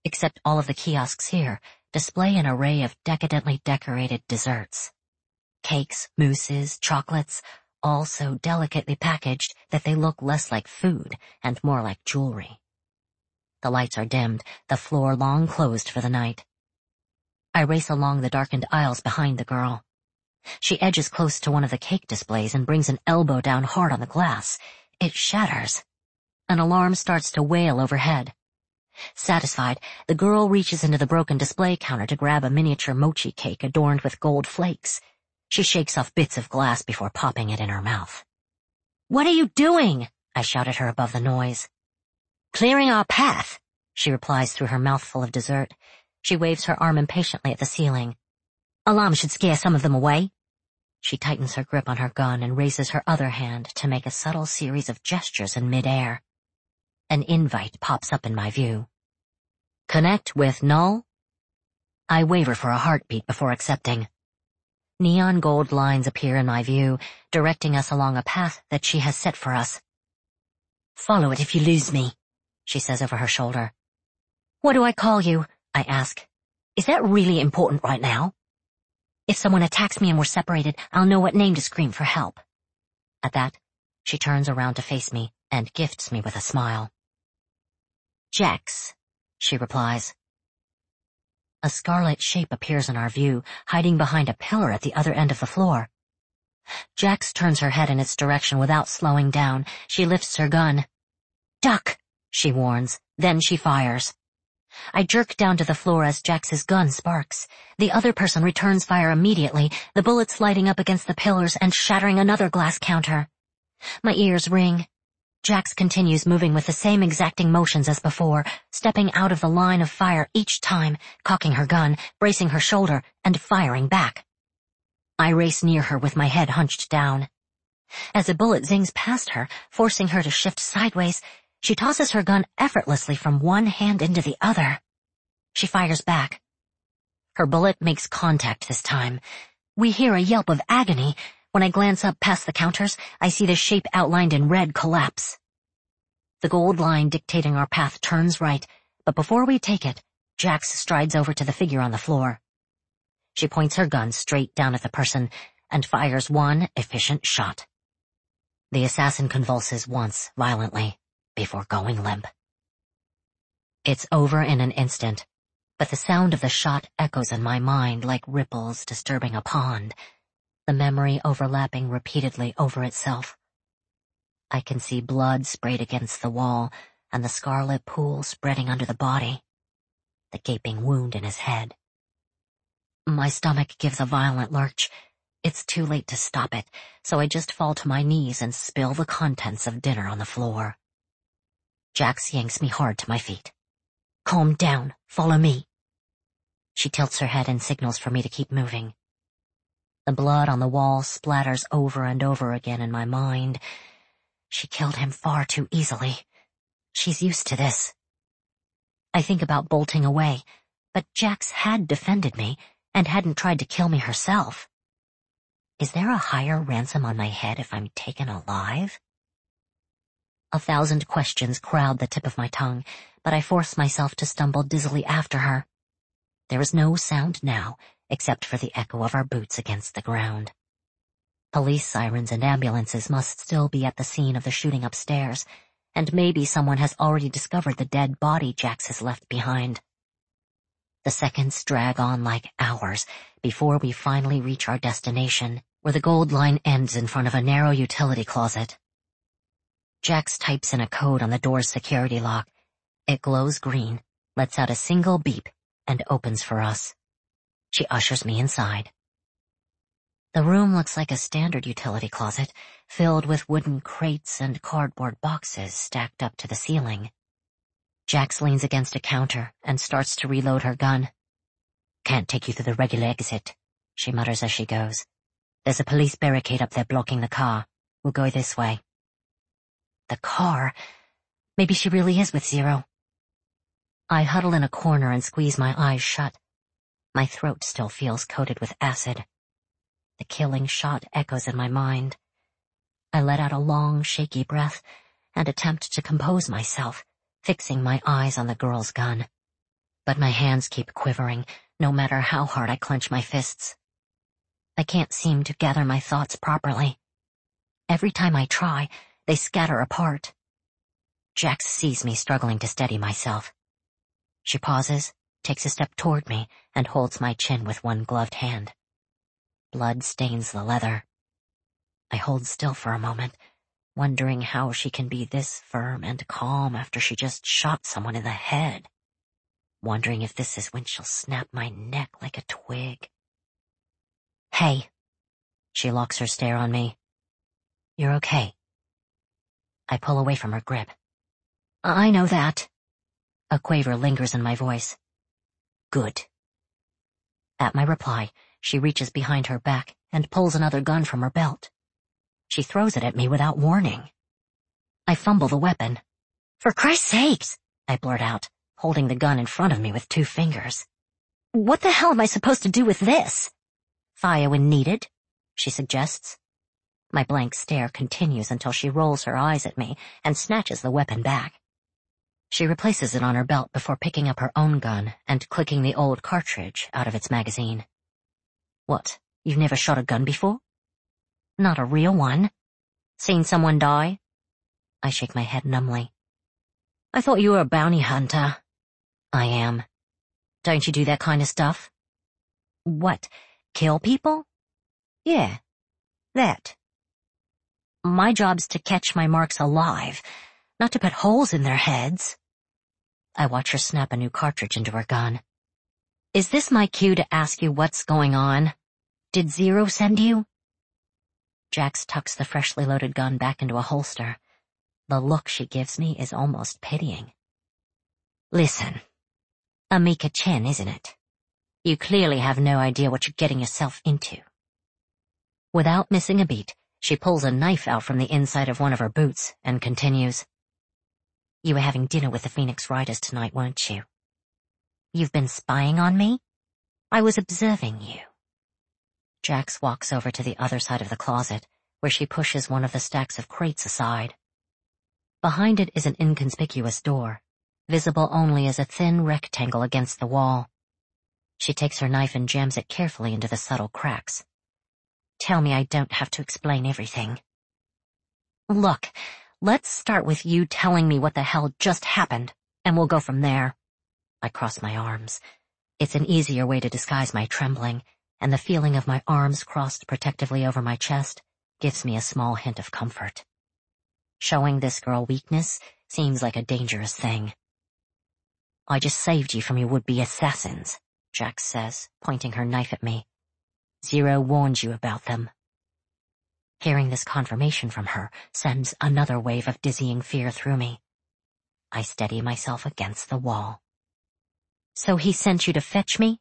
except all of the kiosks here display an array of decadently decorated desserts. Cakes, mousses, chocolates, all so delicately packaged that they look less like food and more like jewelry. The lights are dimmed, the floor long closed for the night. I race along the darkened aisles behind the girl. She edges close to one of the cake displays and brings an elbow down hard on the glass. It shatters. An alarm starts to wail overhead. Satisfied, the girl reaches into the broken display counter to grab a miniature mochi cake adorned with gold flakes. She shakes off bits of glass before popping it in her mouth. "What are you doing?" I shout at her above the noise. "Clearing our path," she replies through her mouthful of dessert. She waves her arm impatiently at the ceiling. "Alarm should scare some of them away." She tightens her grip on her gun and raises her other hand to make a subtle series of gestures in midair. An invite pops up in my view. "Connect with Null?" I waver for a heartbeat before accepting. Neon gold lines appear in my view, directing us along a path that she has set for us. "Follow it if you lose me," she says over her shoulder. "What do I call you?" I ask. "Is that really important right now? If someone attacks me and we're separated, I'll know what name to scream for help." At that, she turns around to face me and gifts me with a smile. "Jax," she replies. A scarlet shape appears in our view, hiding behind a pillar at the other end of the floor. Jax turns her head in its direction without slowing down. She lifts her gun. "Duck," she warns, then she fires. I jerk down to the floor as Jax's gun sparks. The other person returns fire immediately, the bullets lighting up against the pillars and shattering another glass counter. My ears ring. Jax continues moving with the same exacting motions as before, stepping out of the line of fire each time, cocking her gun, bracing her shoulder, and firing back. I race near her with my head hunched down. As a bullet zings past her, forcing her to shift sideways, she tosses her gun effortlessly from one hand into the other. She fires back. Her bullet makes contact this time. We hear a yelp of agony. When I glance up past the counters, I see the shape outlined in red collapse. The gold line dictating our path turns right, but before we take it, Jax strides over to the figure on the floor. She points her gun straight down at the person and fires one efficient shot. The assassin convulses once violently before going limp. It's over in an instant, but the sound of the shot echoes in my mind like ripples disturbing a pond, the memory overlapping repeatedly over itself. I can see blood sprayed against the wall and the scarlet pool spreading under the body, the gaping wound in his head. My stomach gives a violent lurch. It's too late to stop it, so I just fall to my knees and spill the contents of dinner on the floor. Jax yanks me hard to my feet. "Calm down. Follow me." She tilts her head and signals for me to keep moving. The blood on the wall splatters over and over again in my mind. She killed him far too easily. She's used to this. I think about bolting away, but Jax had defended me and hadn't tried to kill me herself. Is there a higher ransom on my head if I'm taken alive? A thousand questions crowd the tip of my tongue, but I force myself to stumble dizzily after her. There is no sound now, except for the echo of our boots against the ground. Police sirens and ambulances must still be at the scene of the shooting upstairs, and maybe someone has already discovered the dead body Jax has left behind. The seconds drag on like hours before we finally reach our destination, where the gold line ends in front of a narrow utility closet. Jax types in a code on the door's security lock. It glows green, lets out a single beep, and opens for us. She ushers me inside. The room looks like a standard utility closet, filled with wooden crates and cardboard boxes stacked up to the ceiling. Jax leans against a counter and starts to reload her gun. "Can't take you through the regular exit," she mutters as she goes. "There's a police barricade up there blocking the car. We'll go this way." The car? Maybe she really is with Zero. I huddle in a corner and squeeze my eyes shut. My throat still feels coated with acid. The killing shot echoes in my mind. I let out a long, shaky breath and attempt to compose myself, fixing my eyes on the girl's gun. but my hands keep quivering, no matter how hard I clench my fists. I can't seem to gather my thoughts properly. Every time I try, they scatter apart. Jax sees me struggling to steady myself. She pauses, takes a step toward me, and holds my chin with one gloved hand. Blood stains the leather. I hold still for a moment, wondering how she can be this firm and calm after she just shot someone in the head. Wondering if this is when she'll snap my neck like a twig. Hey. She locks her stare on me. You're okay. I pull away from her grip. I know that. A quaver lingers in my voice. Good. At my reply, she reaches behind her back and pulls another gun from her belt. She throws it at me without warning. I fumble the weapon. For Christ's sakes, I blurt out, holding the gun in front of me with two fingers. What the hell am I supposed to do with this? Fire when needed, she suggests. My blank stare continues until she rolls her eyes at me and snatches the weapon back. She replaces it on her belt before picking up her own gun and clicking the old cartridge out of its magazine. What, you've never shot a gun before? Not a real one. Seen someone die? I shake my head numbly. I thought you were a bounty hunter. I am. Don't you do that kind of stuff? What, kill people? Yeah, that. My job's to catch my marks alive, not to put holes in their heads. I watch her snap a new cartridge into her gun. Is this my cue to ask you what's going on? Did Zero send you? Jax tucks the freshly loaded gun back into a holster. The look she gives me is almost pitying. Listen, Amika Chen, isn't it? You clearly have no idea what you're getting yourself into. Without missing a beat, she pulls a knife out from the inside of one of her boots and continues. You were having dinner with the Phoenix Riders tonight, weren't you? You've been spying on me? I was observing you. Jax walks over to the other side of the closet, where she pushes one of the stacks of crates aside. Behind it is an inconspicuous door, visible only as a thin rectangle against the wall. She takes her knife and jams it carefully into the subtle cracks. Tell me I don't have to explain everything. Look, let's start with you telling me what the hell just happened, and we'll go from there. I cross my arms. It's an easier way to disguise my trembling, and the feeling of my arms crossed protectively over my chest gives me a small hint of comfort. Showing this girl weakness seems like a dangerous thing. I just saved you from your would-be assassins, Jax says, pointing her knife at me. Zero warned you about them. Hearing this confirmation from her sends another wave of dizzying fear through me. I steady myself against the wall. So he sent you to fetch me?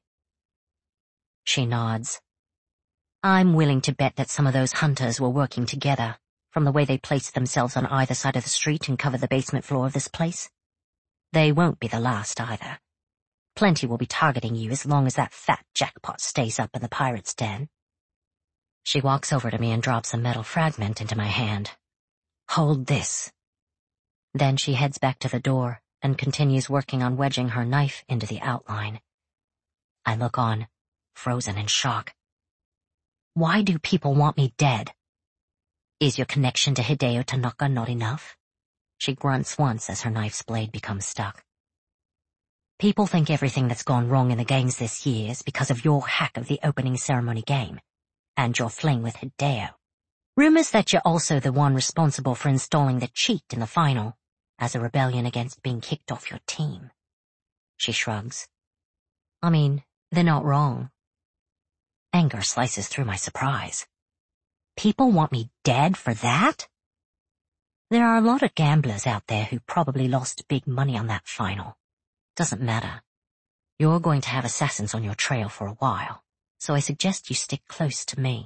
She nods. I'm willing to bet that some of those hunters were working together, from the way they placed themselves on either side of the street and covered the basement floor of this place. They won't be the last either. Plenty will be targeting you as long as that fat jackpot stays up in the pirate's den. She walks over to me and drops a metal fragment into my hand. Hold this. Then she heads back to the door and continues working on wedging her knife into the outline. I look on, frozen in shock. Why do people want me dead? Is your connection to Hideo Tanaka not enough? She grunts once as her knife's blade becomes stuck. People think everything that's gone wrong in the games this year is because of your hack of the opening ceremony game, and your fling with Hideo. Rumors that you're also the one responsible for installing the cheat in the final, as a rebellion against being kicked off your team. She shrugs. I mean, they're not wrong. Anger slices through my surprise. People want me dead for that? There are a lot of gamblers out there who probably lost big money on that final. Doesn't matter. You're going to have assassins on your trail for a while, so I suggest you stick close to me.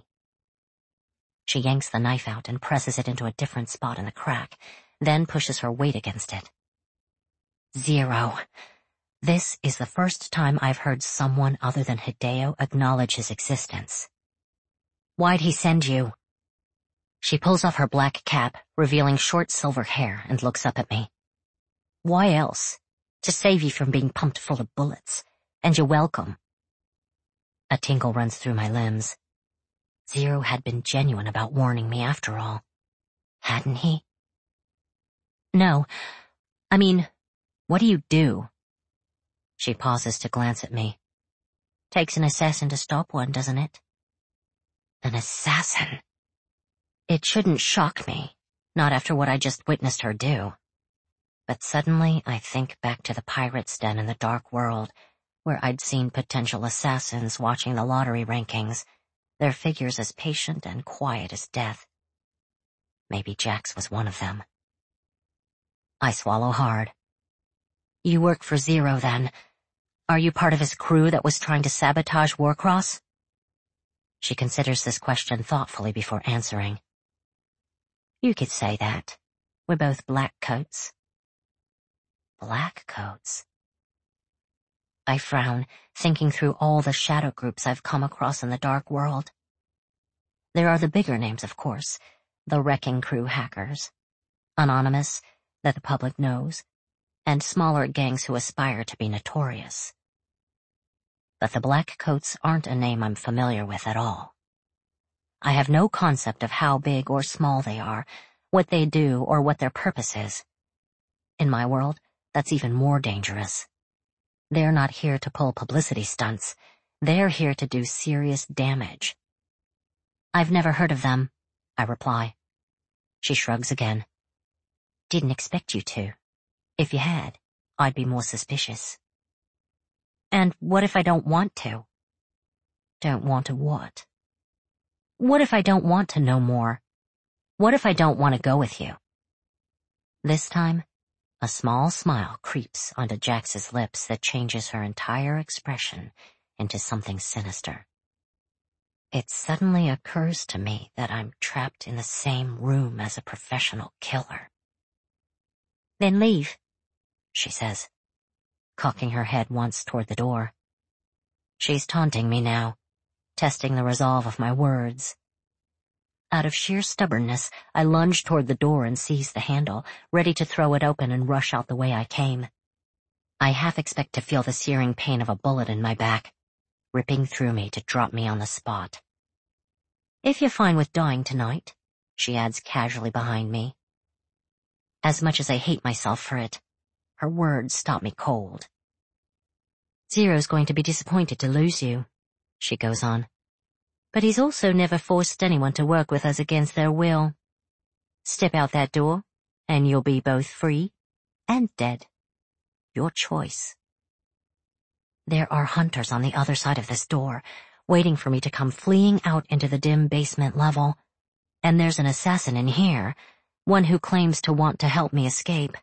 She yanks the knife out and presses it into a different spot in the crack, then pushes her weight against it. Zero. This is the first time I've heard someone other than Hideo acknowledge his existence. Why'd he send you? She pulls off her black cap, revealing short silver hair, and looks up at me. Why else? to save you from being pumped full of bullets, and you're welcome. A tingle runs through my limbs. Zero had been genuine about warning me after all. Hadn't he? No. I mean, what do you do? She pauses to glance at me. Takes an assassin to stop one, doesn't it? An assassin? It shouldn't shock me, not after what I just witnessed her do. But suddenly I think back to the pirate's den in the dark world, where I'd seen potential assassins watching the lottery rankings, their figures as patient and quiet as death. Maybe Jax was one of them. I swallow hard. You work for Zero, then. Are you part of his crew that was trying to sabotage Warcross? She considers this question thoughtfully before answering. You could say that. We're both black coats. Black coats? I frown, thinking through all the shadow groups I've come across in the dark world. There are the bigger names, of course, the Wrecking Crew hackers, Anonymous, that the public knows, and smaller gangs who aspire to be notorious. But the Black Coats aren't a name I'm familiar with at all. I have no concept of how big or small they are, what they do, or what their purpose is. In my world, that's even more dangerous. They're not here to pull publicity stunts. They're here to do serious damage. I've never heard of them, I reply. She shrugs again. Didn't expect you to. If you had, I'd be more suspicious. And what if I don't want to? Don't want to what? What if I don't want to know more? What if I don't want to go with you? This time, a small smile creeps onto Jax's lips that changes her entire expression into something sinister. It suddenly occurs to me that I'm trapped in the same room as a professional killer. Then leave, she says, cocking her head once toward the door. She's taunting me now, testing the resolve of my words. Out of sheer stubbornness, I lunge toward the door and seize the handle, ready to throw it open and rush out the way I came. I half expect to feel the searing pain of a bullet in my back, ripping through me to drop me on the spot. If you're fine with dying tonight, she adds casually behind me. As much as I hate myself for it, her words stop me cold. Zero's going to be disappointed to lose you, she goes on. But he's also never forced anyone to work with us against their will. Step out that door, and you'll be both free and dead. Your choice. There are hunters on the other side of this door, waiting for me to come fleeing out into the dim basement level. And there's an assassin in here, one who claims to want to help me escape.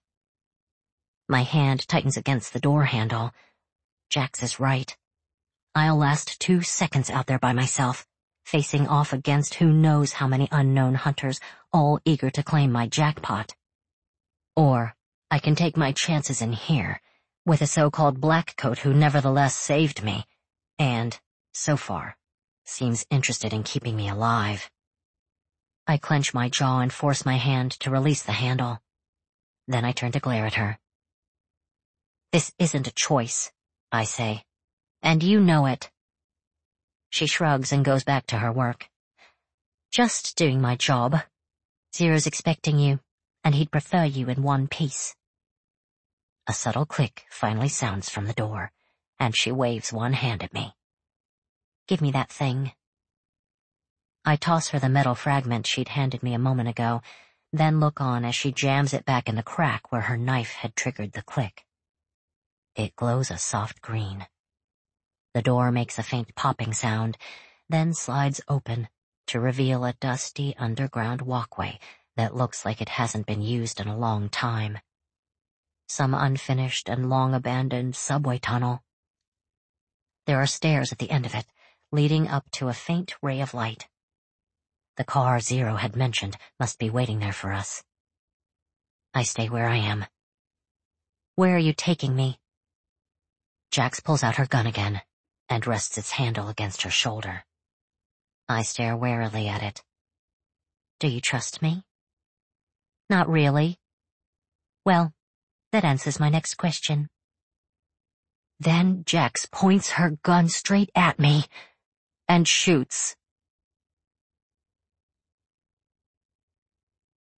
My hand tightens against the door handle. Jax is right. I'll last two seconds out there by myself, facing off against who knows how many unknown hunters, all eager to claim my jackpot. Or I can take my chances in here, with a so-called black coat who nevertheless saved me, and, so far, seems interested in keeping me alive. I clench my jaw and force my hand to release the handle. Then I turn to glare at her. This isn't a choice, I say, and you know it. She shrugs and goes back to her work. Just doing my job. Zero's expecting you, and he'd prefer you in one piece. A subtle click finally sounds from the door, and she waves one hand at me. Give me that thing. I toss her the metal fragment she'd handed me a moment ago, then look on as she jams it back in the crack where her knife had triggered the click. It glows a soft green. The door makes a faint popping sound, then slides open to reveal a dusty underground walkway that looks like it hasn't been used in a long time. Some unfinished and long-abandoned subway tunnel. There are stairs at the end of it, leading up to a faint ray of light. The car Zero had mentioned must be waiting there for us. I stay where I am. Where are you taking me? Jax pulls out her gun again and rests its handle against her shoulder. I stare warily at it. Do you trust me? Not really. Well, that answers my next question. Then Jex points her gun straight at me and shoots.